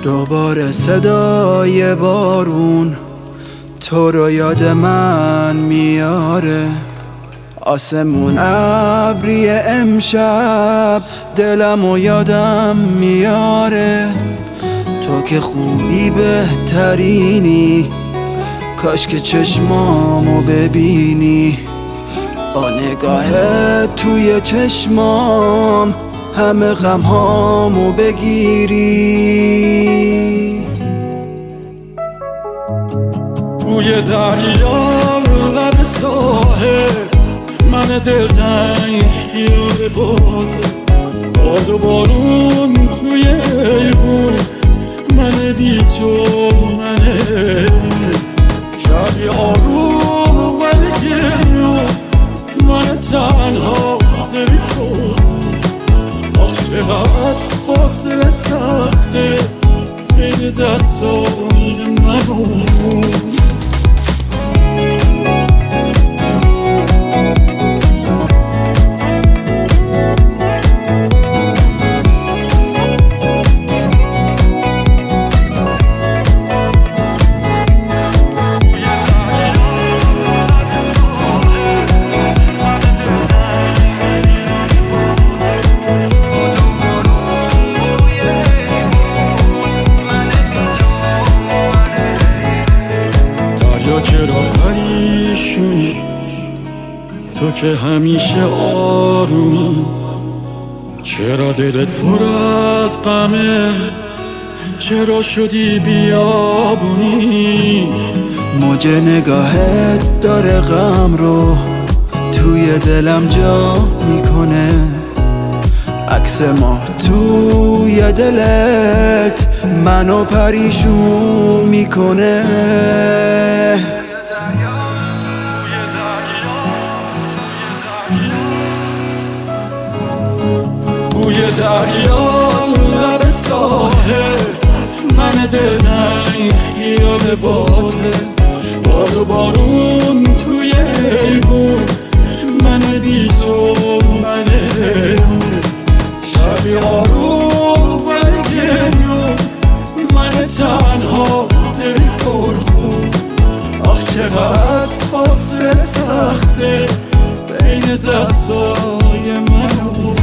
دوباره صدای بارون تو رو یاد من میاره. آسمون ابری امشب دلمو یادم میاره. تو که خوبی بهترینی، کاش که چشمامو ببینی. با نگاهت توی چشمام همه غمهامو بگیری. بوی دریا لب ساحل، من دلتنگ خیال باته. باد و بارون توی ایوون، من بی تو منه. شبی آروم ولی گریون، من تنها دلی کن. آخ چقدر فاصله سخته بین دستای من و چرا پریشونی تو که همیشه آرومی؟ چرا دلت پر از غمه؟ چرا شدی بیابونی؟ موج نگاهت داره غم رو توی دلم جا میکنه. عکس ما توی دلت منو پریشون میکنه. بوی دریا لب ساحل، من دلتنگ خیال باته. باد و بارون توی ایوون، من بی تو منه. شبی آروم ولی گریون، من تنها دلی پرخون. آخ چقدر فاصله سخته بین دستای من و